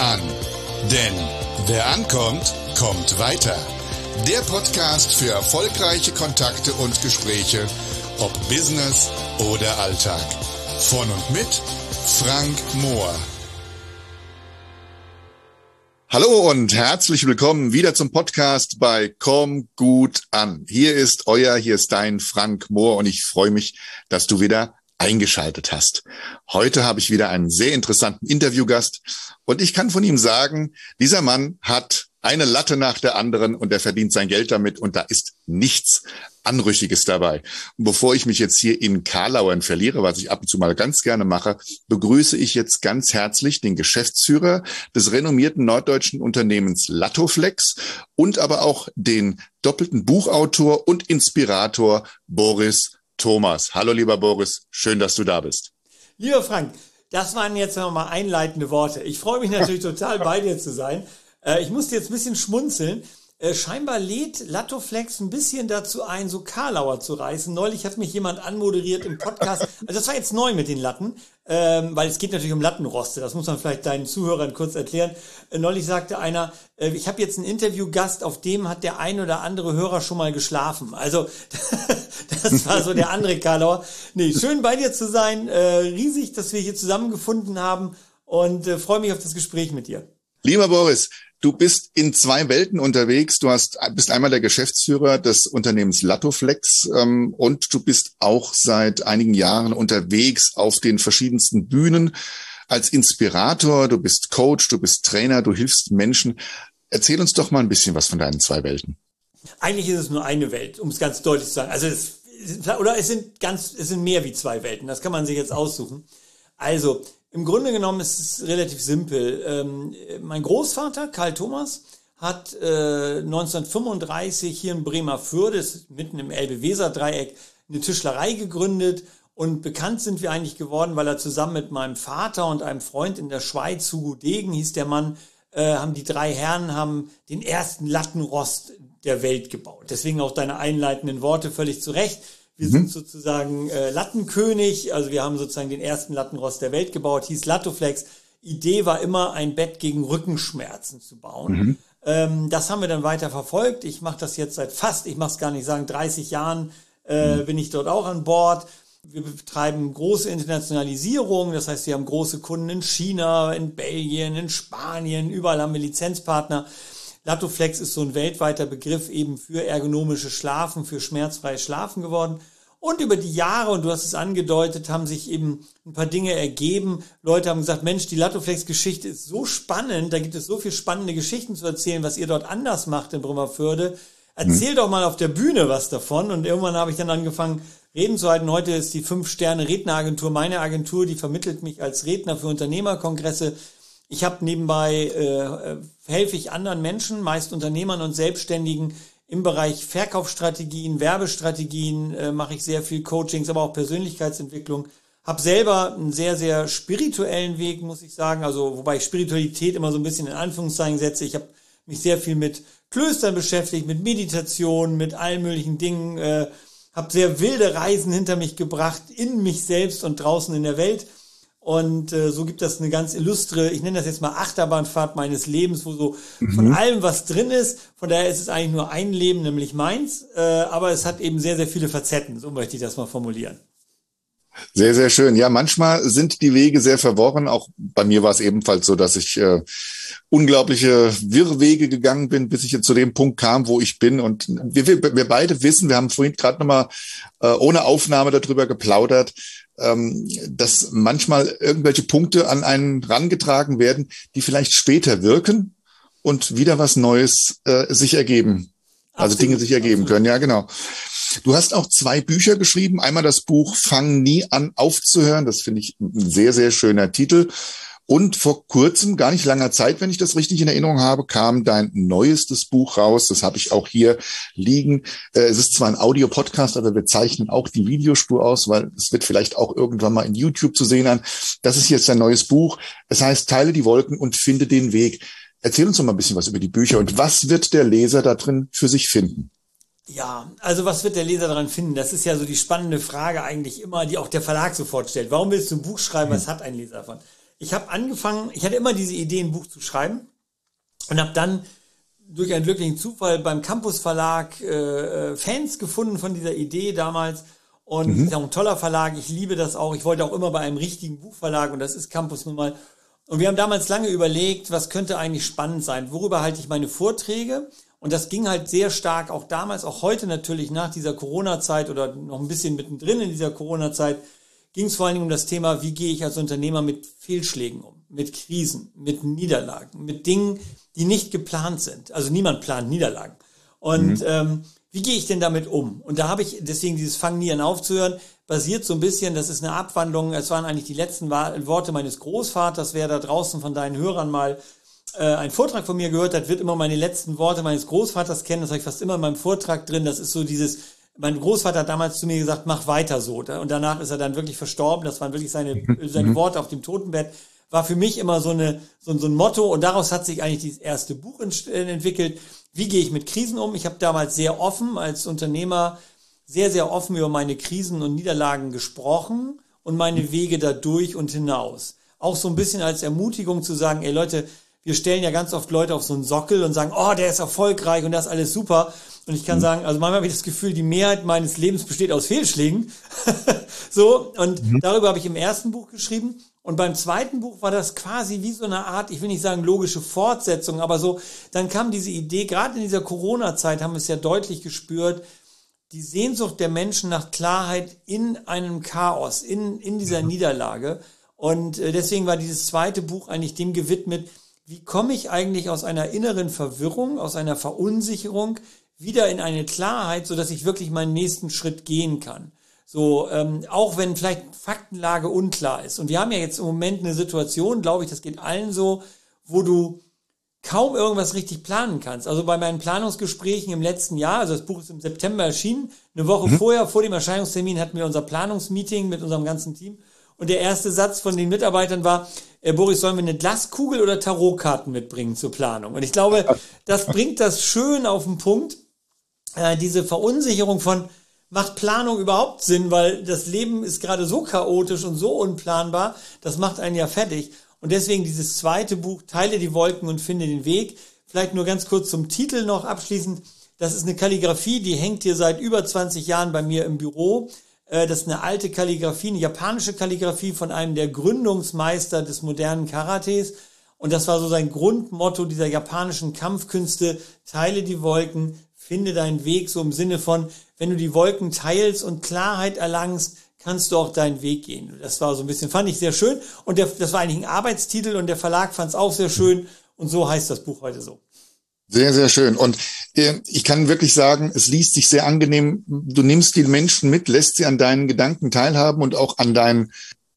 an. Denn wer ankommt, kommt weiter. Der Podcast für erfolgreiche Kontakte und Gespräche, ob Business oder Alltag. Von und mit Frank Mohr. Hallo und herzlich willkommen wieder zum Podcast bei Komm gut an. Hier ist dein Frank Mohr und ich freue mich, dass du wieder eingeschaltet hast. Heute habe ich wieder einen sehr interessanten Interviewgast und ich kann von ihm sagen, dieser Mann hat eine Latte nach der anderen und er verdient sein Geld damit und da ist nichts Anrüchiges dabei. Und bevor ich mich jetzt hier in Karlauern verliere, was ich ab und zu mal ganz gerne mache, begrüße ich jetzt ganz herzlich den Geschäftsführer des renommierten norddeutschen Unternehmens Lattoflex und aber auch den doppelten Buchautor und Inspirator Boris Thomas. Hallo lieber Boris, schön, dass du da bist. Lieber Frank, das waren jetzt nochmal einleitende Worte. Ich freue mich natürlich total bei dir zu sein. Ich musste jetzt ein bisschen schmunzeln. Scheinbar lädt Lattoflex ein bisschen dazu ein, so Karlauer zu reißen. Neulich hat mich jemand anmoderiert im Podcast. Also das war jetzt neu mit den Latten, weil es geht natürlich um Lattenroste. Das muss man vielleicht deinen Zuhörern kurz erklären. Neulich sagte einer, ich habe jetzt einen Interviewgast, auf dem hat der ein oder andere Hörer schon mal geschlafen. Also das war so der andere Karlauer. Nee, schön bei dir zu sein. Riesig, dass wir hier zusammengefunden haben und freue mich auf das Gespräch mit dir. Lieber Boris, du bist in zwei Welten unterwegs. Du bist einmal der Geschäftsführer des Unternehmens Lattoflex und du bist auch seit einigen Jahren unterwegs auf den verschiedensten Bühnen als Inspirator. Du bist Coach, du bist Trainer, du hilfst Menschen. Erzähl uns doch mal ein bisschen was von deinen zwei Welten. Eigentlich ist es nur eine Welt, um es ganz deutlich zu sagen. Also es sind mehr wie zwei Welten. Das kann man sich jetzt aussuchen. Also im Grunde genommen ist es relativ simpel. Mein Großvater, Karl Thomas, hat 1935 hier in Bremerförde, mitten im Elbe-Weser-Dreieck, eine Tischlerei gegründet. Und bekannt sind wir eigentlich geworden, weil er zusammen mit meinem Vater und einem Freund in der Schweiz, Hugo Degen hieß der Mann, haben die drei Herren den ersten Lattenrost der Welt gebaut. Deswegen auch deine einleitenden Worte völlig zu Recht. Wir sind sozusagen Lattenkönig, also wir haben sozusagen den ersten Lattenrost der Welt gebaut, hieß Lattoflex. Idee war immer, ein Bett gegen Rückenschmerzen zu bauen. Das haben wir dann weiter verfolgt. Ich mache das jetzt ich mache es gar nicht sagen, 30 Jahren bin ich dort auch an Bord. Wir betreiben große Internationalisierung, das heißt, wir haben große Kunden in China, in Belgien, in Spanien, überall haben wir Lizenzpartner. Lattoflex ist so ein weltweiter Begriff eben für ergonomisches Schlafen, für schmerzfreies Schlafen geworden. Und über die Jahre, und du hast es angedeutet, haben sich eben ein paar Dinge ergeben. Leute haben gesagt, Mensch, die Lattoflex-Geschichte ist so spannend, da gibt es so viele spannende Geschichten zu erzählen, was ihr dort anders macht in Bremerförde. Erzähl doch mal auf der Bühne was davon. Und irgendwann habe ich dann angefangen, Reden zu halten. Heute ist die 5-Sterne-Redneragentur meine Agentur, die vermittelt mich als Redner für Unternehmerkongresse. Ich habe nebenbei, helfe ich anderen Menschen, meist Unternehmern und Selbstständigen im Bereich Verkaufsstrategien, Werbestrategien, mache ich sehr viel Coachings, aber auch Persönlichkeitsentwicklung. Habe selber einen sehr, sehr spirituellen Weg, muss ich sagen, also wobei ich Spiritualität immer so ein bisschen in Anführungszeichen setze. Ich habe mich sehr viel mit Klöstern beschäftigt, mit Meditation, mit allen möglichen Dingen, habe sehr wilde Reisen hinter mich gebracht, in mich selbst und draußen in der Welt. Und so gibt das eine ganz illustre, ich nenne das jetzt mal Achterbahnfahrt meines Lebens, wo so von allem was drin ist. Von daher ist es eigentlich nur ein Leben, nämlich meins. Aber es hat eben sehr, sehr viele Facetten. So möchte ich das mal formulieren. Sehr, sehr schön. Ja, manchmal sind die Wege sehr verworren. Auch bei mir war es ebenfalls so, dass ich unglaubliche Wirrwege gegangen bin, bis ich jetzt zu dem Punkt kam, wo ich bin. Und wir beide wissen, wir haben vorhin gerade nochmal ohne Aufnahme darüber geplaudert, dass manchmal irgendwelche Punkte an einen rangetragen werden, die vielleicht später wirken und wieder was Neues sich ergeben. Also Dinge sich ergeben können. Ja, genau. Du hast auch 2 Bücher geschrieben. Einmal das Buch Fang nie an aufzuhören. Das finde ich ein sehr, sehr schöner Titel. Und vor kurzem, gar nicht langer Zeit, wenn ich das richtig in Erinnerung habe, kam dein neuestes Buch raus. Das habe ich auch hier liegen. Es ist zwar ein Audio-Podcast, aber wir zeichnen auch die Videospur aus, weil es wird vielleicht auch irgendwann mal in YouTube zu sehen sein. Das ist jetzt dein neues Buch. Es heißt, teile die Wolken und finde den Weg. Erzähl uns doch mal ein bisschen was über die Bücher und was wird der Leser da drin für sich finden? Ja, also was wird der Leser daran finden? Das ist ja so die spannende Frage eigentlich immer, die auch der Verlag sofort stellt. Warum willst du ein Buch schreiben? Was hat ein Leser davon? ich habe angefangen, ich hatte immer diese Idee, ein Buch zu schreiben und habe dann durch einen glücklichen Zufall beim Campus Verlag Fans gefunden von dieser Idee damals. Und ist auch ein toller Verlag, ich liebe das auch. Ich wollte auch immer bei einem richtigen Buchverlag und das ist Campus nun mal. Und wir haben damals lange überlegt, was könnte eigentlich spannend sein, worüber halte ich meine Vorträge. Und das ging halt sehr stark, auch damals, auch heute natürlich nach dieser Corona-Zeit oder noch ein bisschen mittendrin in dieser Corona-Zeit, ging es vor allen Dingen um das Thema, wie gehe ich als Unternehmer mit Fehlschlägen um, mit Krisen, mit Niederlagen, mit Dingen, die nicht geplant sind. Also niemand plant Niederlagen. Und wie gehe ich denn damit um? Und da habe ich deswegen dieses Fang nie an aufzuhören, basiert so ein bisschen, das ist eine Abwandlung, es waren eigentlich die letzten Worte meines Großvaters, wer da draußen von deinen Hörern mal einen Vortrag von mir gehört hat, wird immer meine letzten Worte meines Großvaters kennen, das habe ich fast immer in meinem Vortrag drin, das ist so dieses, mein Großvater hat damals zu mir gesagt, mach weiter so, und danach ist er dann wirklich verstorben, das waren wirklich seine Worte auf dem Totenbett, war für mich immer so ein Motto und daraus hat sich eigentlich dieses erste Buch entwickelt. Wie gehe ich mit Krisen um? Ich habe damals sehr offen als Unternehmer sehr, sehr offen über meine Krisen und Niederlagen gesprochen und meine Wege dadurch und hinaus. Auch so ein bisschen als Ermutigung zu sagen, ey Leute, wir stellen ja ganz oft Leute auf so einen Sockel und sagen, oh, der ist erfolgreich und das ist alles super. Und ich kann sagen, also manchmal habe ich das Gefühl, die Mehrheit meines Lebens besteht aus Fehlschlägen. So, und darüber habe ich im ersten Buch geschrieben. Und beim zweiten Buch war das quasi wie so eine Art, ich will nicht sagen logische Fortsetzung, aber so, dann kam diese Idee, gerade in dieser Corona-Zeit haben wir es ja deutlich gespürt, die Sehnsucht der Menschen nach Klarheit in einem Chaos, in dieser Niederlage. Und deswegen war dieses zweite Buch eigentlich dem gewidmet, wie komme ich eigentlich aus einer inneren Verwirrung, aus einer Verunsicherung wieder in eine Klarheit, sodass ich wirklich meinen nächsten Schritt gehen kann. So, auch wenn vielleicht Faktenlage unklar ist. Und wir haben ja jetzt im Moment eine Situation, glaube ich, das geht allen so, wo du kaum irgendwas richtig planen kannst. Also bei meinen Planungsgesprächen im letzten Jahr, also das Buch ist im September erschienen, eine Woche vorher, vor dem Erscheinungstermin, hatten wir unser Planungsmeeting mit unserem ganzen Team. Und der erste Satz von den Mitarbeitern war, Boris, sollen wir eine Glaskugel oder Tarotkarten mitbringen zur Planung? Und ich glaube, das bringt das schön auf den Punkt, diese Verunsicherung von, macht Planung überhaupt Sinn, weil das Leben ist gerade so chaotisch und so unplanbar, das macht einen ja fertig. Und deswegen dieses zweite Buch, Teile die Wolken und finde den Weg. Vielleicht nur ganz kurz zum Titel noch abschließend. Das ist eine Kalligrafie, die hängt hier seit über 20 Jahren bei mir im Büro. Das ist eine alte Kalligrafie, eine japanische Kalligrafie von einem der Gründungsmeister des modernen Karates. Und das war so sein Grundmotto dieser japanischen Kampfkünste, teile die Wolken, finde deinen Weg, so im Sinne von, wenn du die Wolken teilst und Klarheit erlangst, kannst du auch deinen Weg gehen. Das war so ein bisschen, fand ich sehr schön. Und das war eigentlich ein Arbeitstitel und der Verlag fand es auch sehr schön. Und so heißt das Buch heute so. Sehr, sehr schön. Und ich kann wirklich sagen, es liest sich sehr angenehm. Du nimmst die Menschen mit, lässt sie an deinen Gedanken teilhaben und auch an deinen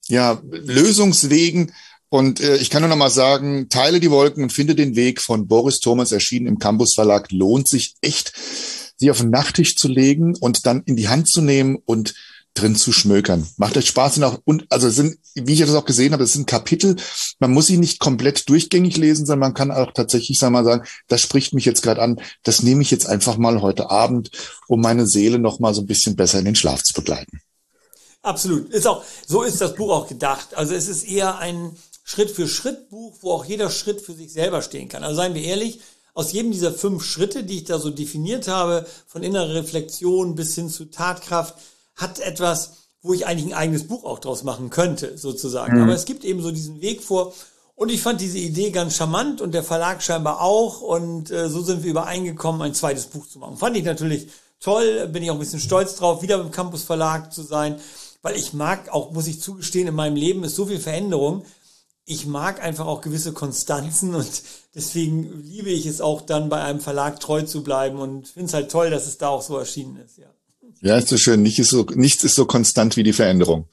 Lösungswegen. Und ich kann nur noch mal sagen, teile die Wolken und finde den Weg von Boris Thomas, erschienen im Campus Verlag. Lohnt sich echt, sie auf den Nachttisch zu legen und dann in die Hand zu nehmen und drin zu schmökern. Macht euch Spaß. Und also sind, wie ich das auch gesehen habe, das sind Kapitel. Man muss sie nicht komplett durchgängig lesen, sondern man kann auch tatsächlich sagen, das spricht mich jetzt gerade an. Das nehme ich jetzt einfach mal heute Abend, um meine Seele noch mal so ein bisschen besser in den Schlaf zu begleiten. Absolut. So ist das Buch auch gedacht. Also es ist eher ein Schritt-für-Schritt-Buch, wo auch jeder Schritt für sich selber stehen kann. Also seien wir ehrlich, aus jedem dieser 5 Schritte, die ich da so definiert habe, von innerer Reflexion bis hin zu Tatkraft, hat etwas, wo ich eigentlich ein eigenes Buch auch draus machen könnte, sozusagen. Aber es gibt eben so diesen Weg vor. Und ich fand diese Idee ganz charmant und der Verlag scheinbar auch. Und so sind wir übereingekommen, ein zweites Buch zu machen. Fand ich natürlich toll, bin ich auch ein bisschen stolz drauf, wieder beim Campus Verlag zu sein. Weil ich mag auch, muss ich zugestehen, in meinem Leben ist so viel Veränderung. Ich mag einfach auch gewisse Konstanzen und deswegen liebe ich es auch dann bei einem Verlag treu zu bleiben und finde es halt toll, dass es da auch so erschienen ist, ja. Ja, ist so schön. Nichts ist so konstant wie die Veränderung.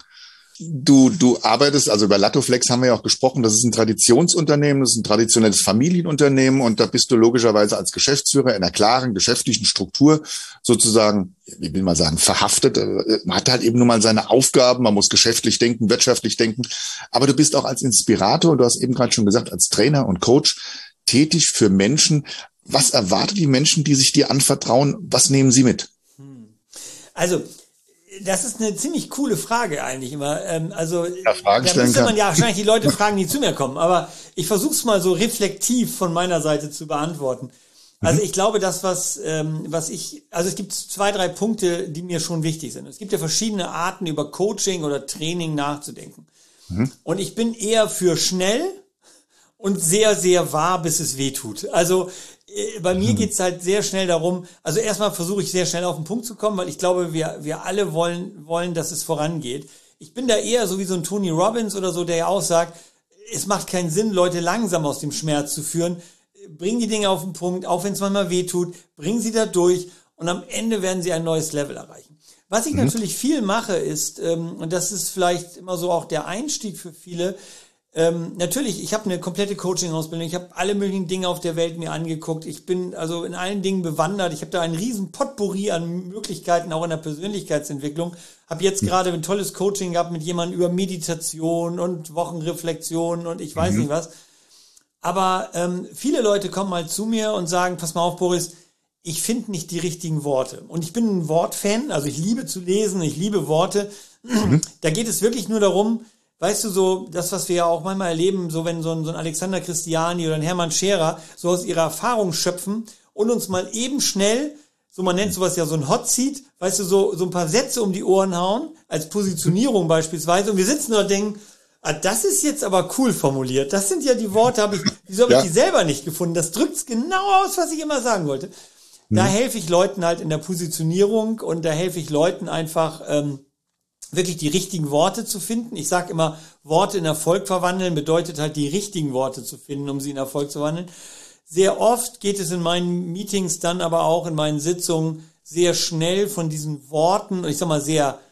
Du arbeitest, also über Lattoflex haben wir ja auch gesprochen, das ist ein Traditionsunternehmen, das ist ein traditionelles Familienunternehmen und da bist du logischerweise als Geschäftsführer in einer klaren geschäftlichen Struktur sozusagen, ich will mal sagen, verhaftet. Man hat halt eben nur mal seine Aufgaben, man muss geschäftlich denken, wirtschaftlich denken, aber du bist auch als Inspirator und du hast eben gerade schon gesagt, als Trainer und Coach tätig für Menschen. Was erwartet die Menschen, die sich dir anvertrauen? Was nehmen sie mit? Also, Das ist eine ziemlich coole Frage eigentlich immer. Also Fragen da stellen müsste man kann. ja wahrscheinlich die Leute fragen, die zu mir kommen. Aber ich versuche es mal so reflektiv von meiner Seite zu beantworten. Also ich glaube, also es gibt 2, 3 Punkte, die mir schon wichtig sind. Es gibt ja verschiedene Arten, über Coaching oder Training nachzudenken. Und ich bin eher für schnell und sehr, sehr wahr, bis es weh tut. Also bei mir geht's halt sehr schnell darum, also erstmal versuche ich sehr schnell auf den Punkt zu kommen, weil ich glaube, wir alle wollen, dass es vorangeht. Ich bin da eher so wie so ein Tony Robbins oder so, der ja auch sagt, es macht keinen Sinn, Leute langsam aus dem Schmerz zu führen. Bringen die Dinge auf den Punkt, auch wenn es manchmal weh tut, bringen sie da durch und am Ende werden sie ein neues Level erreichen. Was ich natürlich viel mache ist, und das ist vielleicht immer so auch der Einstieg für viele, natürlich, ich habe eine komplette Coaching-Ausbildung, ich habe alle möglichen Dinge auf der Welt mir angeguckt, ich bin also in allen Dingen bewandert, ich habe da einen riesen Potpourri an Möglichkeiten, auch in der Persönlichkeitsentwicklung, habe jetzt gerade ein tolles Coaching gehabt mit jemandem über Meditation und Wochenreflexion und ich weiß nicht was. Aber viele Leute kommen mal zu mir und sagen, pass mal auf, Boris, ich finde nicht die richtigen Worte. Und ich bin ein Wortfan, also ich liebe zu lesen, ich liebe Worte. Da geht es wirklich nur darum, weißt du, so das, was wir ja auch manchmal erleben, so wenn so ein Alexander Christiani oder ein Hermann Scherer so aus ihrer Erfahrung schöpfen und uns mal eben schnell, so man nennt sowas ja so ein Hot Seat, weißt du, so ein paar Sätze um die Ohren hauen, als Positionierung beispielsweise. Und wir sitzen da und denken, das ist jetzt aber cool formuliert. Das sind ja die Worte, wieso habe ich die selber nicht gefunden? Das drückt's genau aus, was ich immer sagen wollte. Da helfe ich Leuten halt in der Positionierung und da helfe ich Leuten einfach wirklich die richtigen Worte zu finden. Ich sage immer, Worte in Erfolg verwandeln bedeutet halt die richtigen Worte zu finden, um sie in Erfolg zu wandeln. Sehr oft geht es in meinen Meetings, dann aber auch in meinen Sitzungen sehr schnell von diesen Worten, ich sag mal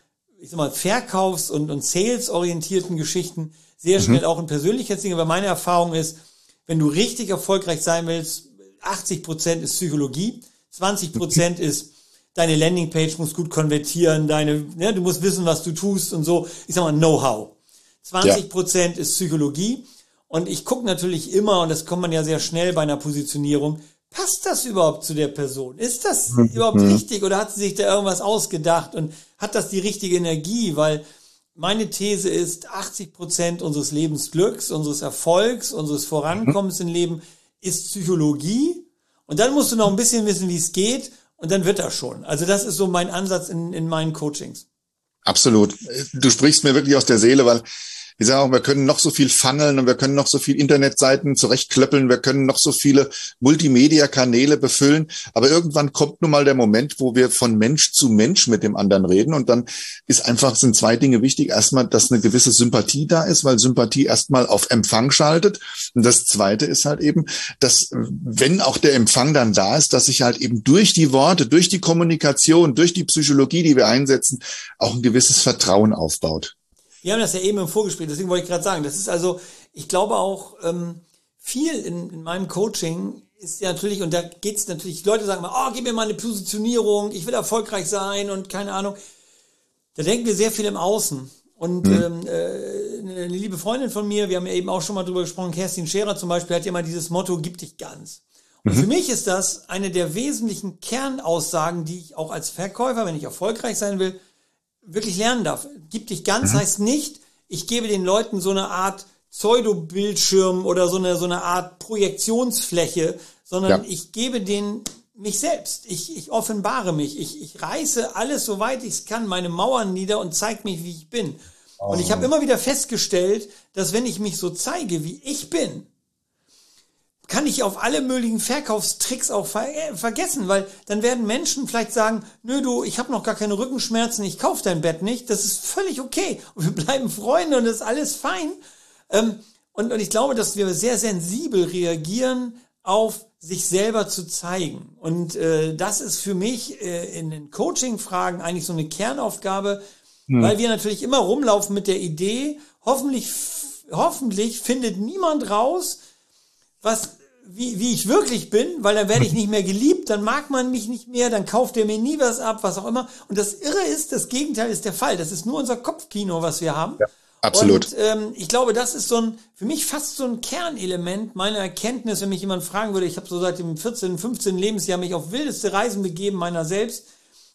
verkaufs- und sales-orientierten Geschichten sehr schnell auch in Persönlichkeitsdinge. Aber meine Erfahrung ist, wenn du richtig erfolgreich sein willst, 80% ist Psychologie, 20% ist deine Landingpage muss gut konvertieren, du musst wissen, was du tust und so. Ich sag mal Know-how. 20% ist Psychologie. Und ich gucke natürlich immer, und das kommt man ja sehr schnell bei einer Positionierung, passt das überhaupt zu der Person? Ist das überhaupt richtig oder hat sie sich da irgendwas ausgedacht und hat das die richtige Energie? Weil meine These ist, 80% unseres Lebensglücks, unseres Erfolgs, unseres Vorankommens im Leben ist Psychologie. Und dann musst du noch ein bisschen wissen, wie es geht und dann wird das schon. Also das ist so mein Ansatz in meinen Coachings. Absolut. Du sprichst mir wirklich aus der Seele, weil ich sage auch, wir können noch so viel funneln und wir können noch so viel Internetseiten zurechtklöppeln, wir können noch so viele Multimedia-Kanäle befüllen, aber irgendwann kommt nun mal der Moment, wo wir von Mensch zu Mensch mit dem anderen reden und dann sind 2 Dinge wichtig. Erstmal, dass eine gewisse Sympathie da ist, weil Sympathie erstmal auf Empfang schaltet und das Zweite ist halt eben, dass wenn auch der Empfang dann da ist, dass sich halt eben durch die Worte, durch die Kommunikation, durch die Psychologie, die wir einsetzen, auch ein gewisses Vertrauen aufbaut. Wir haben das ja eben im Vorgespräch, deswegen wollte ich gerade sagen, das ist also, ich glaube auch, viel in meinem Coaching ist ja natürlich, und da geht's natürlich, Leute sagen mal, gib mir mal eine Positionierung, ich will erfolgreich sein und keine Ahnung. Da denken wir sehr viel im Außen. Und eine liebe Freundin von mir, wir haben ja eben auch schon mal drüber gesprochen, Kerstin Scherer zum Beispiel, hat ja immer dieses Motto, gib dich ganz. Und für mich ist das eine der wesentlichen Kernaussagen, die ich auch als Verkäufer, wenn ich erfolgreich sein will, wirklich lernen darf. Gib dich ganz heißt nicht, ich gebe den Leuten so eine Art Pseudo-Bildschirm oder so eine Art Projektionsfläche, sondern ich gebe denen mich selbst. Ich offenbare mich. Ich reiße alles, soweit ich es kann, meine Mauern nieder und zeige mich, wie ich bin. Und ich habe immer wieder festgestellt, dass wenn ich mich so zeige, wie ich bin, kann ich auf alle möglichen Verkaufstricks auch vergessen, weil dann werden Menschen vielleicht sagen, nö du, ich habe noch gar keine Rückenschmerzen, ich kaufe dein Bett nicht, das ist völlig okay und wir bleiben Freunde und das ist alles fein. Und ich glaube, dass wir sehr sensibel reagieren auf sich selber zu zeigen. Und das ist für mich in den Coaching-Fragen eigentlich so eine Kernaufgabe, weil wir natürlich immer rumlaufen mit der Idee, hoffentlich findet niemand raus, wie ich wirklich bin, weil dann werde ich nicht mehr geliebt, dann mag man mich nicht mehr, dann kauft er mir nie was ab, was auch immer. Und das Irre ist, das Gegenteil ist der Fall. Das ist nur unser Kopfkino, was wir haben. Ja, absolut. Und ich glaube, das ist für mich fast so ein Kernelement meiner Erkenntnis, wenn mich jemand fragen würde, ich habe so seit dem 14., 15. Lebensjahr mich auf wildeste Reisen begeben meiner selbst.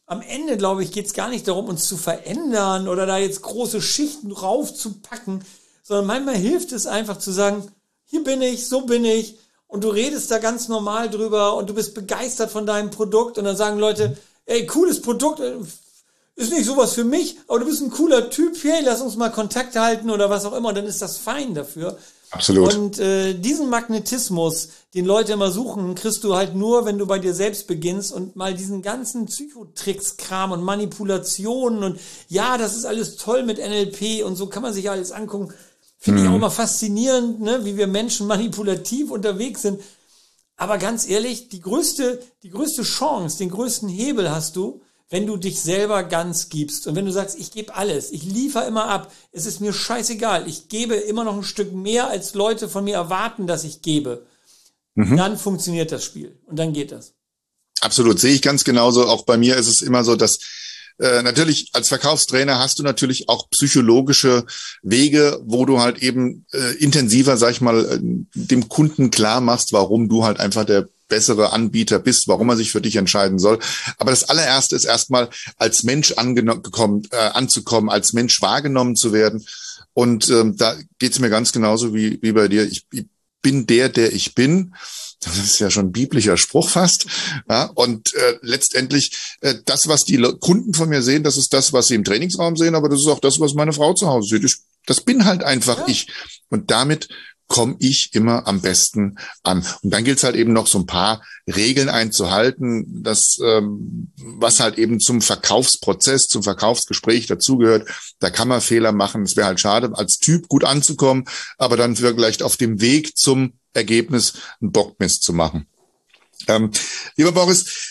am Ende, glaube ich, geht es gar nicht darum, uns zu verändern oder da jetzt große Schichten raufzupacken, sondern manchmal hilft es einfach zu sagen, hier bin ich, so bin ich, und du redest da ganz normal drüber und du bist begeistert von deinem Produkt und dann sagen Leute, ey, cooles Produkt, ist nicht sowas für mich, aber du bist ein cooler Typ, hey, lass uns mal Kontakt halten oder was auch immer, und dann ist das fein dafür. Absolut. Und diesen Magnetismus, den Leute immer suchen, kriegst du halt nur, wenn du bei dir selbst beginnst und mal diesen ganzen Psychotricks-Kram und Manipulationen und ja, das ist alles toll mit NLP und so kann man sich alles angucken. Finde ich auch mal faszinierend, ne, wie wir Menschen manipulativ unterwegs sind. Aber ganz ehrlich, die größte Chance, den größten Hebel hast du, wenn du dich selber ganz gibst. Und wenn du sagst, ich gebe alles, ich liefere immer ab, es ist mir scheißegal, ich gebe immer noch ein Stück mehr, als Leute von mir erwarten, dass ich gebe, dann funktioniert das Spiel und dann geht das. Absolut, sehe ich ganz genauso. Auch bei mir ist es immer so, dass natürlich als Verkaufstrainer hast du natürlich auch psychologische Wege, wo du halt eben intensiver, sag ich mal, dem Kunden klar machst, warum du halt einfach der bessere Anbieter bist, warum er sich für dich entscheiden soll. Aber das allererste ist erstmal als Mensch anzukommen, als Mensch wahrgenommen zu werden. Und da geht's mir ganz genauso wie bei dir. Ich bin der ich bin. Das ist ja schon ein biblischer Spruch fast. Ja, und letztendlich das, was die Kunden von mir sehen, das ist das, was sie im Trainingsraum sehen, aber das ist auch das, was meine Frau zu Hause sieht. Das bin halt einfach ich. Und damit komme ich immer am besten an. Und dann gilt es halt eben noch so ein paar Regeln einzuhalten, das was halt eben zum Verkaufsprozess, zum Verkaufsgespräch dazugehört. Da kann man Fehler machen. Es wäre halt schade, als Typ gut anzukommen, aber dann vielleicht auf dem Weg zum Ergebnis einen Bockmist zu machen. Lieber Boris,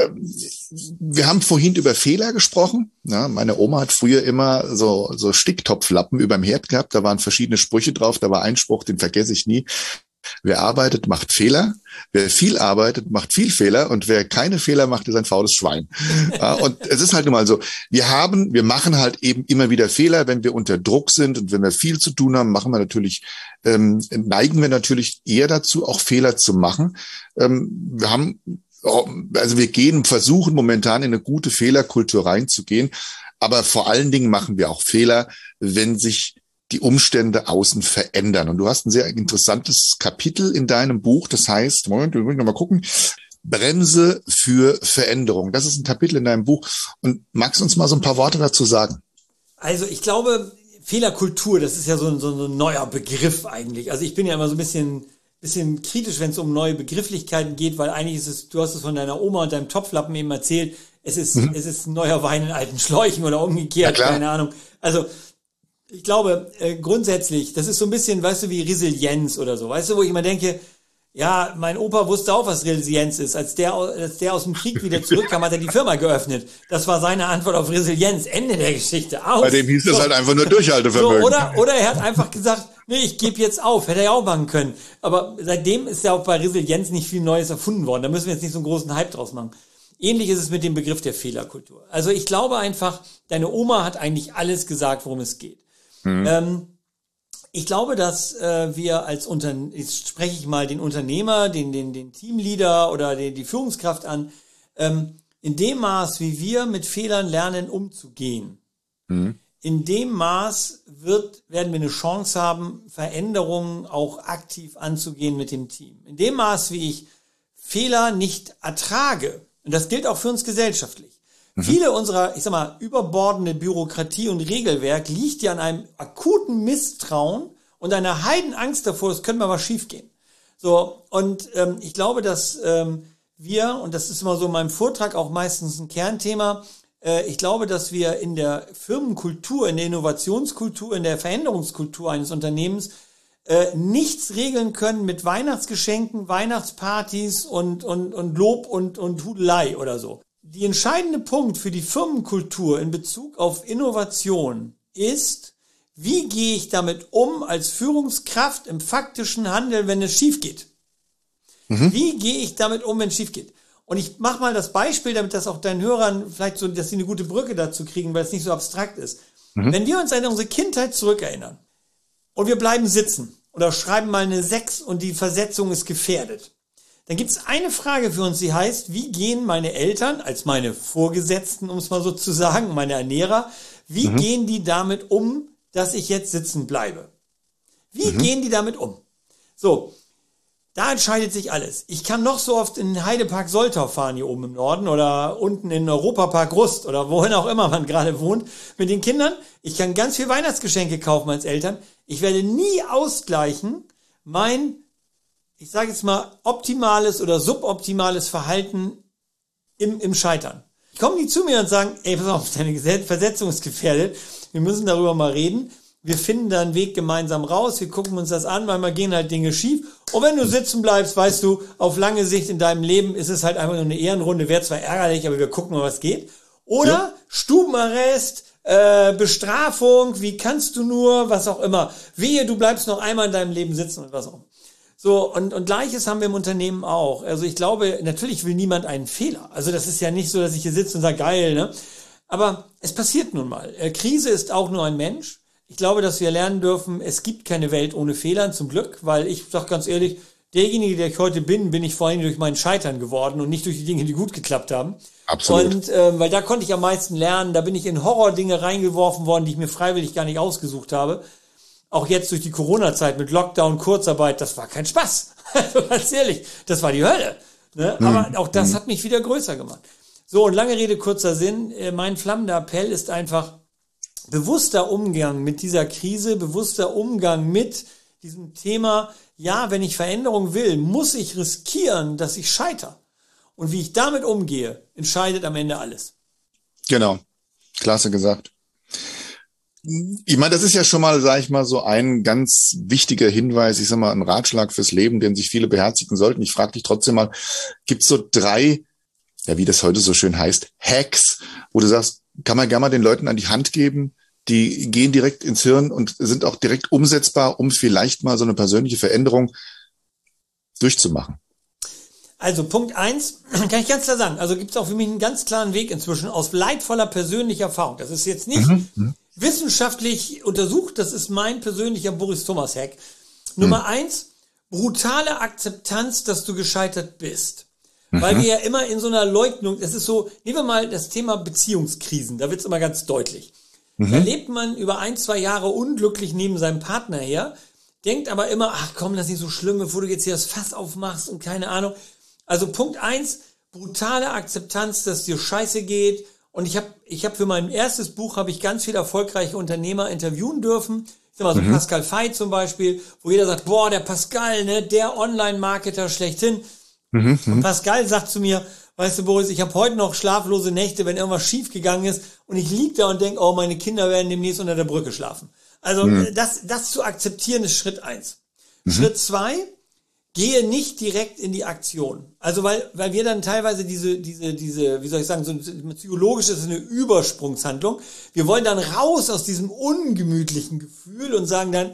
wir haben vorhin über Fehler gesprochen. Ja, meine Oma hat früher immer so Sticktopflappen überm Herd gehabt. Da waren verschiedene Sprüche drauf. Da war ein Spruch, den vergesse ich nie. Wer arbeitet, macht Fehler. Wer viel arbeitet, macht viel Fehler. Und wer keine Fehler macht, ist ein faules Schwein. Ja, und es ist halt nun mal so, wir machen halt eben immer wieder Fehler, wenn wir unter Druck sind und wenn wir viel zu tun haben, neigen wir natürlich eher dazu, auch Fehler zu machen. Wir versuchen momentan in eine gute Fehlerkultur reinzugehen. Aber vor allen Dingen machen wir auch Fehler, wenn sich die Umstände außen verändern. Und du hast ein sehr interessantes Kapitel in deinem Buch, das heißt, Moment, wir müssen noch mal gucken, Bremse für Veränderung. Das ist ein Kapitel in deinem Buch. Und magst du uns mal so ein paar Worte dazu sagen? Also ich glaube, Fehlerkultur, das ist ja so ein neuer Begriff eigentlich. Also ich bin ja immer so ein bisschen kritisch, wenn es um neue Begrifflichkeiten geht, weil eigentlich ist es, du hast es von deiner Oma und deinem Topflappen eben erzählt, es ist neuer Wein in alten Schläuchen oder umgekehrt, keine Ahnung. Also ich glaube, grundsätzlich, das ist so ein bisschen, weißt du, wie Resilienz oder so. Weißt du, wo ich immer denke, ja, mein Opa wusste auch, was Resilienz ist. Als der aus dem Krieg wieder zurückkam, hat er die Firma geöffnet. Das war seine Antwort auf Resilienz. Ende der Geschichte. Aus. Bei dem hieß das halt einfach nur Durchhaltevermögen. So, oder er hat einfach gesagt, nee, ich gebe jetzt auf. Hätte er ja auch machen können. Aber seitdem ist ja auch bei Resilienz nicht viel Neues erfunden worden. Da müssen wir jetzt nicht so einen großen Hype draus machen. Ähnlich ist es mit dem Begriff der Fehlerkultur. Also ich glaube einfach, deine Oma hat eigentlich alles gesagt, worum es geht. Ich glaube, dass wir als jetzt spreche ich mal den Unternehmer, den Teamleader oder die Führungskraft an, in dem Maß, wie wir mit Fehlern lernen, umzugehen, in dem Maß werden wir eine Chance haben, Veränderungen auch aktiv anzugehen mit dem Team. In dem Maß, wie ich Fehler nicht ertrage, und das gilt auch für uns gesellschaftlich. Viele unserer, ich sag mal, überbordende Bürokratie und Regelwerk liegt ja an einem akuten Misstrauen und einer Heidenangst davor, es könnte mal was schiefgehen. So, und ich glaube, dass wir, und das ist immer so in meinem Vortrag auch meistens ein Kernthema, ich glaube, dass wir in der Firmenkultur, in der Innovationskultur, in der Veränderungskultur eines Unternehmens nichts regeln können mit Weihnachtsgeschenken, Weihnachtspartys und Lob und Hudelei oder so. Die entscheidende Punkt für die Firmenkultur in Bezug auf Innovation ist, wie gehe ich damit um als Führungskraft im faktischen Handeln, wenn es schief geht? Wie gehe ich damit um, wenn es schief geht? Und ich mache mal das Beispiel, damit das auch deinen Hörern vielleicht so, dass sie eine gute Brücke dazu kriegen, weil es nicht so abstrakt ist. Wenn wir uns an unsere Kindheit zurückerinnern und wir bleiben sitzen oder schreiben mal eine 6 und die Versetzung ist gefährdet, dann gibt es eine Frage für uns, die heißt, wie gehen meine Eltern, als meine Vorgesetzten, um es mal so zu sagen, meine Ernährer, wie gehen die damit um, dass ich jetzt sitzen bleibe? Wie gehen die damit um? So, da entscheidet sich alles. Ich kann noch so oft in Heidepark Soltau fahren hier oben im Norden oder unten in Europapark Rust oder wohin auch immer man gerade wohnt mit den Kindern. Ich kann ganz viel Weihnachtsgeschenke kaufen als Eltern. Ich werde nie ausgleichen mein, ich sage jetzt mal, optimales oder suboptimales Verhalten im Scheitern. Kommen die zu mir und sagen, ey, pass auf, deine Versetzung ist gefährdet. Wir müssen darüber mal reden. Wir finden da einen Weg gemeinsam raus. Wir gucken uns das an, weil mal gehen halt Dinge schief. Und wenn du sitzen bleibst, weißt du, auf lange Sicht in deinem Leben ist es halt einfach nur eine Ehrenrunde. Wäre zwar ärgerlich, aber wir gucken mal, was geht. Oder Stubenarrest, Bestrafung, wie kannst du nur, was auch immer. Wehe, du bleibst noch einmal in deinem Leben sitzen und was auch immer. So, und Gleiches haben wir im Unternehmen auch. Also ich glaube, natürlich will niemand einen Fehler. Also das ist ja nicht so, dass ich hier sitze und sage, geil, ne? Aber es passiert nun mal. Krise ist auch nur ein Mensch. Ich glaube, dass wir lernen dürfen, es gibt keine Welt ohne Fehlern, zum Glück, weil ich sage ganz ehrlich, derjenige, der ich heute bin ich vor allem durch mein Scheitern geworden und nicht durch die Dinge, die gut geklappt haben. Absolut. Und weil da konnte ich am meisten lernen, da bin ich in Horror-Dinge reingeworfen worden, die ich mir freiwillig gar nicht ausgesucht habe. Auch jetzt durch die Corona-Zeit mit Lockdown, Kurzarbeit, das war kein Spaß. Also ganz ehrlich, das war die Hölle. Ne? Aber auch das hat mich wieder größer gemacht. So, und lange Rede, kurzer Sinn. Mein flammender Appell ist einfach, bewusster Umgang mit dieser Krise, bewusster Umgang mit diesem Thema, ja, wenn ich Veränderung will, muss ich riskieren, dass ich scheitere. Und wie ich damit umgehe, entscheidet am Ende alles. Genau, klasse gesagt. Ich meine, das ist ja schon mal, sage ich mal, so ein ganz wichtiger Hinweis, ich sag mal, ein Ratschlag fürs Leben, den sich viele beherzigen sollten. Ich frage dich trotzdem mal, gibt es so 3, ja, wie das heute so schön heißt, Hacks, wo du sagst, kann man gerne mal den Leuten an die Hand geben, die gehen direkt ins Hirn und sind auch direkt umsetzbar, um vielleicht mal so eine persönliche Veränderung durchzumachen? Also Punkt 1, kann ich ganz klar sagen, also gibt es auch für mich einen ganz klaren Weg inzwischen aus leidvoller persönlicher Erfahrung. Das ist jetzt nicht wissenschaftlich untersucht, das ist mein persönlicher Boris Thomas Hack. Nummer 1, brutale Akzeptanz, dass du gescheitert bist. Weil wir ja immer in so einer Leugnung, es ist so, nehmen wir mal das Thema Beziehungskrisen, da wird es immer ganz deutlich. Da lebt man über 1-2 Jahre unglücklich neben seinem Partner her, denkt aber immer, ach komm, das ist nicht so schlimm, bevor du jetzt hier das Fass aufmachst und keine Ahnung. Also Punkt 1, brutale Akzeptanz, dass dir scheiße geht. Und ich hab für mein erstes Buch habe ich ganz viele erfolgreiche Unternehmer interviewen dürfen. Ich sag mal so Pascal Veit zum Beispiel, wo jeder sagt, boah, der Pascal, ne, der Online-Marketer schlechthin. Und Pascal sagt zu mir, weißt du, Boris, ich habe heute noch schlaflose Nächte, wenn irgendwas schief gegangen ist und ich lieg da und denke, oh, meine Kinder werden demnächst unter der Brücke schlafen. Also das zu akzeptieren ist Schritt 1. Schritt 2, gehe nicht direkt in die Aktion. Also weil wir dann teilweise diese, wie soll ich sagen, so psychologisch ist es eine Übersprungshandlung. Wir wollen dann raus aus diesem ungemütlichen Gefühl und sagen dann,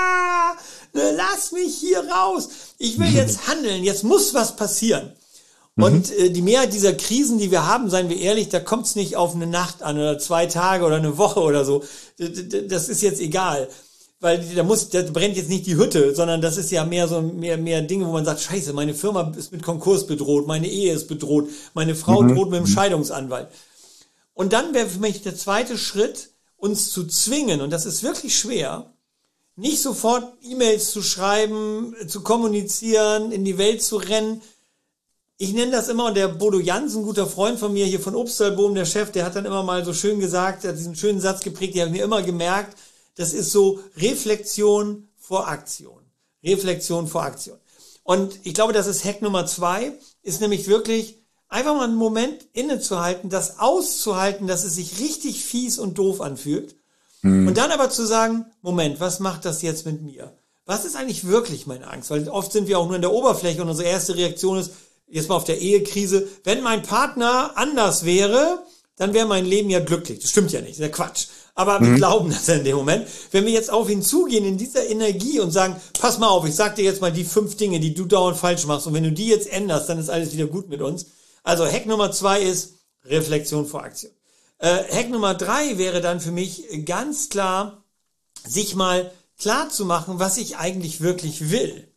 lass mich hier raus. Ich will jetzt handeln. Jetzt muss was passieren. Und die Mehrheit dieser Krisen, die wir haben, seien wir ehrlich, da kommt es nicht auf eine Nacht an oder 2 Tage oder eine Woche oder so. Das ist jetzt egal. Weil da brennt jetzt nicht die Hütte, sondern das ist ja mehr so mehr Dinge, wo man sagt, scheiße, meine Firma ist mit Konkurs bedroht, meine Ehe ist bedroht, meine Frau droht mit dem Scheidungsanwalt. Und dann wäre für mich der zweite Schritt, uns zu zwingen, und das ist wirklich schwer, nicht sofort E-Mails zu schreiben, zu kommunizieren, in die Welt zu rennen. Ich nenne das immer, und der Bodo Jansen, ein guter Freund von mir hier von Obstalboom, der Chef, der hat dann immer mal so schön gesagt, der hat diesen schönen Satz geprägt, die habe ich mir immer gemerkt, das ist so Reflexion vor Aktion. Reflexion vor Aktion. Und ich glaube, das ist Hack Nummer 2, ist nämlich wirklich einfach mal einen Moment innezuhalten, das auszuhalten, dass es sich richtig fies und doof anfühlt. Und dann aber zu sagen, Moment, was macht das jetzt mit mir? Was ist eigentlich wirklich meine Angst? Weil oft sind wir auch nur in der Oberfläche und unsere erste Reaktion ist, jetzt mal auf der Ehekrise, wenn mein Partner anders wäre, dann wäre mein Leben ja glücklich. Das stimmt ja nicht, das ist ja Quatsch. Aber wir glauben das in dem Moment. Wenn wir jetzt auf ihn zugehen in dieser Energie und sagen, pass mal auf, ich sag dir jetzt mal die 5 Dinge, die du dauernd falsch machst. Und wenn du die jetzt änderst, dann ist alles wieder gut mit uns. Also Hack Nummer 2 ist Reflexion vor Aktion. Hack Nummer 3 wäre dann für mich ganz klar, sich mal klar zu machen, was ich eigentlich wirklich will.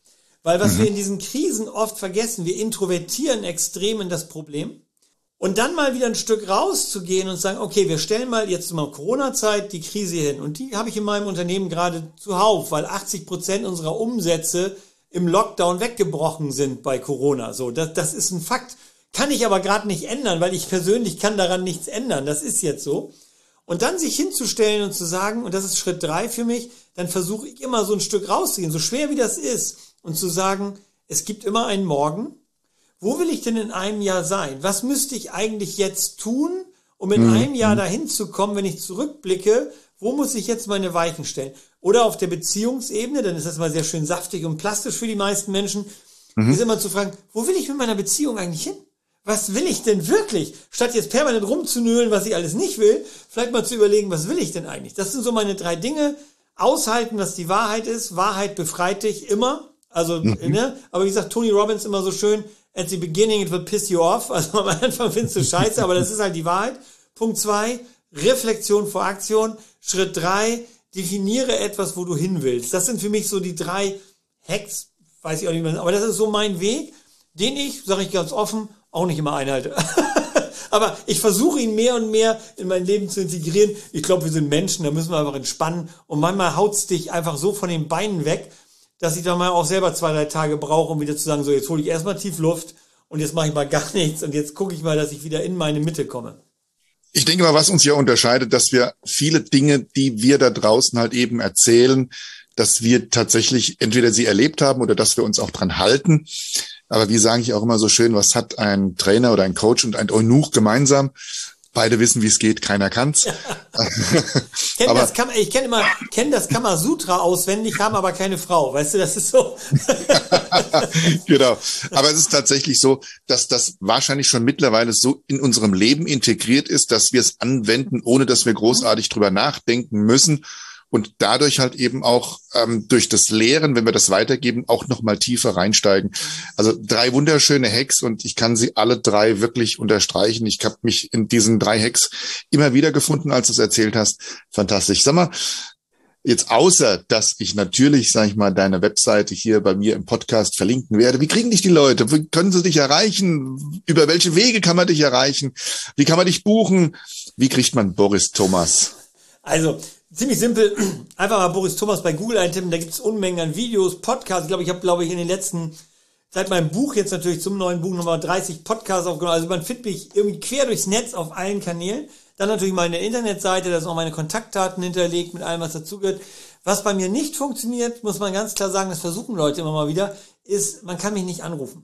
Weil was wir in diesen Krisen oft vergessen, wir introvertieren extrem in das Problem. Und dann mal wieder ein Stück rauszugehen und sagen, okay, wir stellen mal jetzt mal Corona-Zeit die Krise hin. Und die habe ich in meinem Unternehmen gerade zuhauf, weil 80% unserer Umsätze im Lockdown weggebrochen sind bei Corona. So, das ist ein Fakt. Kann ich aber gerade nicht ändern, weil ich persönlich kann daran nichts ändern. Das ist jetzt so. Und dann sich hinzustellen und zu sagen, und das ist Schritt 3 für mich, dann versuche ich immer so ein Stück rauszugehen, so schwer wie das ist, und zu sagen, es gibt immer einen Morgen. Wo will ich denn in einem Jahr sein? Was müsste ich eigentlich jetzt tun, um in einem Jahr dahin zu kommen, wenn ich zurückblicke, wo muss ich jetzt meine Weichen stellen? Oder auf der Beziehungsebene, dann ist das mal sehr schön saftig und plastisch für die meisten Menschen, ist immer zu fragen, wo will ich mit meiner Beziehung eigentlich hin? Was will ich denn wirklich? Statt jetzt permanent rumzunölen, was ich alles nicht will, vielleicht mal zu überlegen, was will ich denn eigentlich? Das sind so meine 3 Dinge. Aushalten, was die Wahrheit ist. Wahrheit befreit dich immer. Also, ne? Aber wie gesagt, Tony Robbins immer so schön, at the beginning it will piss you off. Also am Anfang findest du scheiße, aber das ist halt die Wahrheit. Punkt 2, Reflexion vor Aktion. Schritt 3, definiere etwas, wo du hin willst. Das sind für mich so die 3 Hacks, weiß ich auch nicht mehr, aber das ist so mein Weg, den ich, sage ich ganz offen, auch nicht immer einhalte. Aber ich versuche ihn mehr und mehr in mein Leben zu integrieren. Ich glaube, wir sind Menschen, da müssen wir einfach entspannen. Und manchmal haut's dich einfach so von den Beinen weg, dass ich dann mal auch selber 2, 3 Tage brauche, um wieder zu sagen, so jetzt hole ich erstmal tief Luft und jetzt mache ich mal gar nichts und jetzt gucke ich mal, dass ich wieder in meine Mitte komme. Ich denke mal, was uns ja unterscheidet, dass wir viele Dinge, die wir da draußen halt eben erzählen, dass wir tatsächlich entweder sie erlebt haben oder dass wir uns auch dran halten. Aber wie sage ich auch immer so schön, was hat ein Trainer oder ein Coach und ein Eunuch gemeinsam? Beide wissen, wie es geht, keiner kann's. Ich kenne das Kamasutra auswendig, haben aber keine Frau. Weißt du, das ist so. Genau. Aber es ist tatsächlich so, dass das wahrscheinlich schon mittlerweile so in unserem Leben integriert ist, dass wir es anwenden, ohne dass wir großartig drüber nachdenken müssen. Und dadurch halt eben auch durch das Lehren, wenn wir das weitergeben, auch noch mal tiefer reinsteigen. Also 3 wunderschöne Hacks und ich kann sie alle 3 wirklich unterstreichen. Ich habe mich in diesen 3 Hacks immer wieder gefunden, als du es erzählt hast. Fantastisch. Sag mal, jetzt außer, dass ich natürlich, sag ich mal, deine Webseite hier bei mir im Podcast verlinken werde, wie kriegen dich die Leute? Wie können sie dich erreichen? Über welche Wege kann man dich erreichen? Wie kann man dich buchen? Wie kriegt man Boris Thomas? Also, ziemlich simpel, einfach mal Boris Thomas bei Google eintippen, da gibt's Unmengen an Videos, Podcasts. Ich habe in den letzten, seit meinem Buch jetzt natürlich zum neuen Buch nochmal 30 Podcasts aufgenommen. Also man findet mich irgendwie quer durchs Netz auf allen Kanälen. Dann natürlich meine Internetseite, da sind auch meine Kontaktdaten hinterlegt mit allem, was dazugehört. Was bei mir nicht funktioniert, muss man ganz klar sagen, das versuchen Leute immer mal wieder, ist, man kann mich nicht anrufen.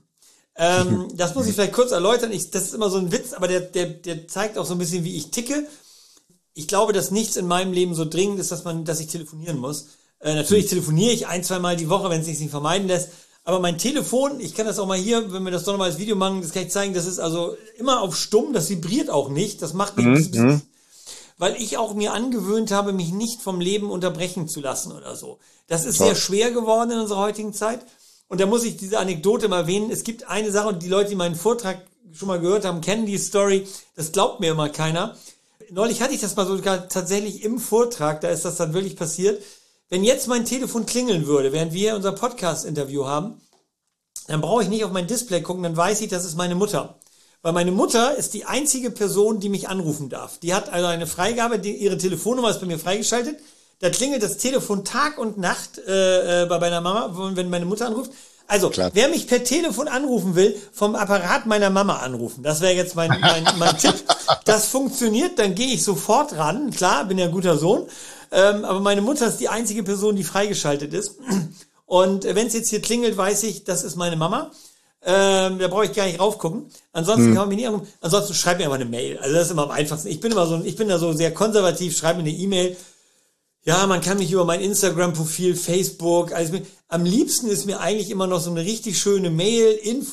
Das muss ich vielleicht kurz erläutern. Das ist immer so ein Witz, aber der zeigt auch so ein bisschen, wie ich ticke. Ich glaube, dass nichts in meinem Leben so dringend ist, dass ich telefonieren muss. Natürlich telefoniere ich 1, 2 Mal die Woche, wenn es sich nicht vermeiden lässt. Aber mein Telefon, ich kann das auch mal hier, wenn wir das doch nochmal als Video machen, das kann ich zeigen, das ist also immer auf stumm, das vibriert auch nicht. Das macht nichts, weil ich auch mir angewöhnt habe, mich nicht vom Leben unterbrechen zu lassen oder so. Das ist sehr schwer geworden in unserer heutigen Zeit. Und da muss ich diese Anekdote mal erwähnen. Es gibt eine Sache, und die Leute, die meinen Vortrag schon mal gehört haben, kennen die Story. Das glaubt mir immer keiner. Neulich hatte ich das mal sogar tatsächlich im Vortrag, da ist das dann wirklich passiert. Wenn jetzt mein Telefon klingeln würde, während wir unser Podcast-Interview haben, dann brauche ich nicht auf mein Display gucken, dann weiß ich, das ist meine Mutter. Weil meine Mutter ist die einzige Person, die mich anrufen darf. Die hat also eine Freigabe, ihre Telefonnummer ist bei mir freigeschaltet. Da klingelt das Telefon Tag und Nacht bei meiner Mama, wenn meine Mutter anruft. Also, klar. Wer mich per Telefon anrufen will, vom Apparat meiner Mama anrufen. Das wäre jetzt mein Tipp. Das funktioniert, dann gehe ich sofort ran. Klar, bin ja ein guter Sohn. Aber meine Mutter ist die einzige Person, die freigeschaltet ist. Und wenn es jetzt hier klingelt, weiß ich, das ist meine Mama. Da brauche ich gar nicht raufgucken. Ansonsten kann man mich nicht anrufen. Ansonsten schreib mir einfach eine Mail. Also das ist immer am einfachsten. Ich bin da so sehr konservativ, schreib mir eine E-Mail. Ja, man kann mich über mein Instagram-Profil, Facebook, alles mit. Am liebsten ist mir eigentlich immer noch so eine richtig schöne Mail,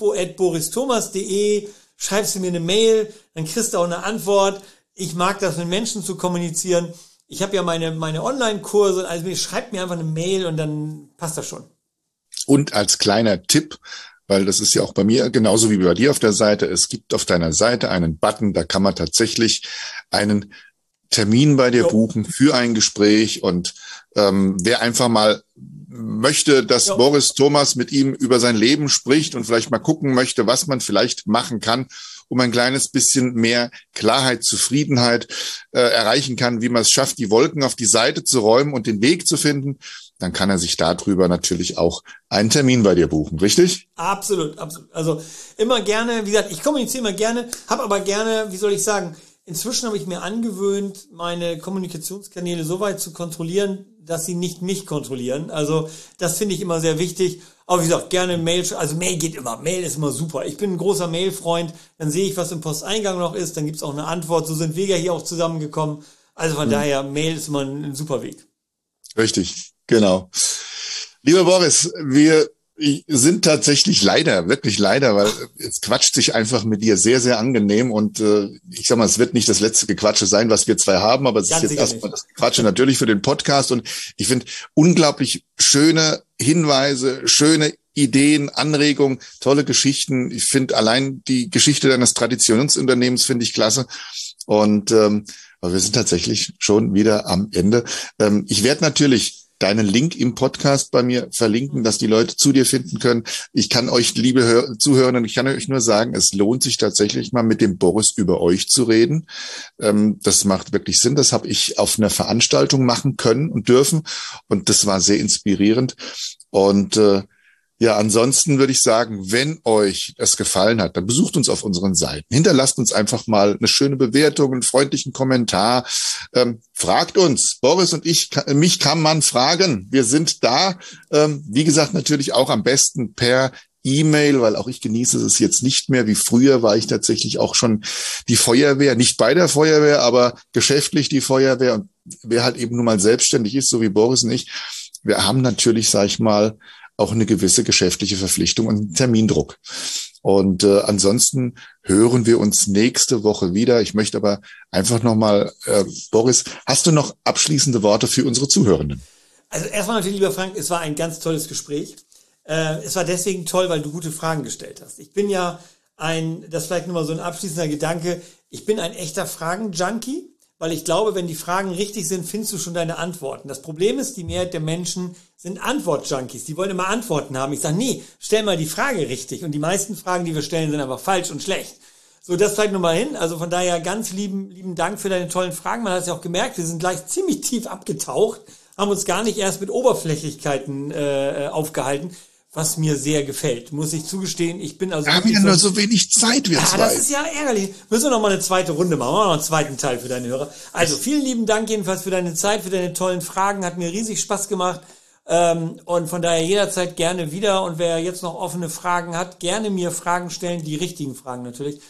info@boristhomas.de. Schreibst du mir eine Mail, dann kriegst du auch eine Antwort. Ich mag das, mit Menschen zu kommunizieren. Ich habe ja meine Online-Kurse, also schreib mir einfach eine Mail und dann passt das schon. Und als kleiner Tipp, weil das ist ja auch bei mir genauso wie bei dir auf der Seite, es gibt auf deiner Seite einen Button, da kann man tatsächlich einen Termin bei dir buchen für ein Gespräch und Wer einfach mal möchte, dass Boris Thomas mit ihm über sein Leben spricht und vielleicht mal gucken möchte, was man vielleicht machen kann, um ein kleines bisschen mehr Klarheit, Zufriedenheit erreichen kann, wie man es schafft, die Wolken auf die Seite zu räumen und den Weg zu finden, dann kann er sich darüber natürlich auch einen Termin bei dir buchen, richtig? Absolut, absolut. Also immer gerne, wie gesagt, ich kommuniziere immer gerne, habe aber gerne, wie soll ich sagen, inzwischen habe ich mir angewöhnt, meine Kommunikationskanäle so weit zu kontrollieren, dass sie nicht mich kontrollieren. Also das finde ich immer sehr wichtig. Aber wie gesagt, gerne Mail, also Mail geht immer, Mail ist immer super. Ich bin ein großer Mail-Freund, dann sehe ich, was im Posteingang noch ist, dann gibt's auch eine Antwort. So sind wir ja hier auch zusammengekommen. Also von daher, Mail ist immer ein super Weg. Richtig, genau. Lieber Boris, wir sind tatsächlich leider, wirklich leider, weil es quatscht sich einfach mit dir sehr, sehr angenehm und ich sag mal, es wird nicht das letzte Gequatsche sein, was wir zwei haben, aber es ist jetzt erstmal das Gequatsche natürlich für den Podcast und ich finde unglaublich schöne Hinweise, schöne Ideen, Anregungen, tolle Geschichten. Ich finde allein die Geschichte deines Traditionsunternehmens finde ich klasse und aber wir sind tatsächlich schon wieder am Ende. Ich werde natürlich deinen Link im Podcast bei mir verlinken, dass die Leute zu dir finden können. Ich kann euch, liebe Zuhörenden, ich kann euch nur sagen, es lohnt sich tatsächlich mal mit dem Boris über euch zu reden. Das macht wirklich Sinn. Das habe ich auf einer Veranstaltung machen können und dürfen. Und das war sehr inspirierend. Und ja, ansonsten würde ich sagen, wenn euch es gefallen hat, dann besucht uns auf unseren Seiten. Hinterlasst uns einfach mal eine schöne Bewertung, einen freundlichen Kommentar. Fragt uns. Boris und mich kann man fragen. Wir sind da. Wie gesagt, natürlich auch am besten per E-Mail, weil auch ich genieße es jetzt nicht mehr. Wie früher war ich tatsächlich auch schon die Feuerwehr, nicht bei der Feuerwehr, aber geschäftlich die Feuerwehr. Und wer halt eben nun mal selbstständig ist, so wie Boris und ich, wir haben natürlich, sag ich mal, auch eine gewisse geschäftliche Verpflichtung und einen Termindruck. Und ansonsten hören wir uns nächste Woche wieder. Ich möchte aber einfach nochmal, Boris, hast du noch abschließende Worte für unsere Zuhörenden? Also erstmal natürlich, lieber Frank, es war ein ganz tolles Gespräch. Es war deswegen toll, weil du gute Fragen gestellt hast. Ich bin ja das ist vielleicht nochmal so ein abschließender Gedanke, ich bin ein echter Fragen-Junkie, weil ich glaube, wenn die Fragen richtig sind, findest du schon deine Antworten. Das Problem ist, die Mehrheit der Menschen sind Antwort-Junkies. Die wollen immer Antworten haben. Ich sage, nee, stell mal die Frage richtig. Und die meisten Fragen, die wir stellen, sind einfach falsch und schlecht. So, das vielleicht nochmal hin. Also von daher ganz lieben Dank für deine tollen Fragen. Man hat es ja auch gemerkt, wir sind gleich ziemlich tief abgetaucht, haben uns gar nicht erst mit Oberflächlichkeiten aufgehalten, was mir sehr gefällt, muss ich zugestehen. Ich bin also... Wir haben ja nur so wenig Zeit, wir zwei. Ja, das ist ja ärgerlich. Müssen wir noch mal eine zweite Runde machen. Machen wir noch einen zweiten Teil für deine Hörer. Also vielen lieben Dank jedenfalls für deine Zeit, für deine tollen Fragen. Hat mir riesig Spaß gemacht. Und von daher jederzeit gerne wieder. Und wer jetzt noch offene Fragen hat, gerne mir Fragen stellen. Die richtigen Fragen natürlich.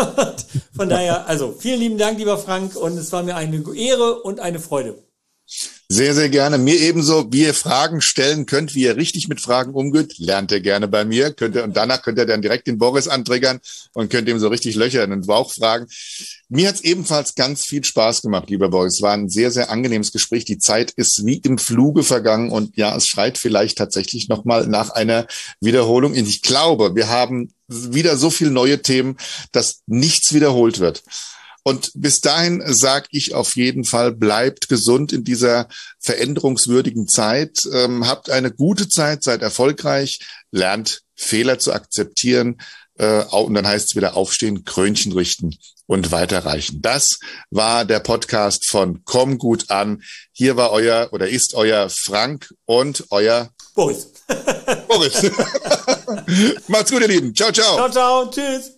Von daher, also vielen lieben Dank, lieber Frank. Und es war mir eine Ehre und eine Freude. Sehr, sehr gerne. Mir ebenso, wie ihr Fragen stellen könnt, wie ihr richtig mit Fragen umgeht, lernt ihr gerne bei mir. Und danach könnt ihr dann direkt den Boris antriggern und könnt ihm so richtig Löcher in den Bauch fragen. Mir hat's ebenfalls ganz viel Spaß gemacht, lieber Boris. Es war ein sehr, sehr angenehmes Gespräch. Die Zeit ist wie im Fluge vergangen und ja, es schreit vielleicht tatsächlich nochmal nach einer Wiederholung. Und ich glaube, wir haben wieder so viele neue Themen, dass nichts wiederholt wird. Und bis dahin sage ich auf jeden Fall, bleibt gesund in dieser veränderungswürdigen Zeit. Habt eine gute Zeit, seid erfolgreich, lernt Fehler zu akzeptieren. Und dann heißt es wieder aufstehen, Krönchen richten und weiterreichen. Das war der Podcast von Komm gut an. Hier war ist euer Frank und euer Boris. Boris. Macht's gut, ihr Lieben. Ciao, ciao. Ciao, ciao. Tschüss.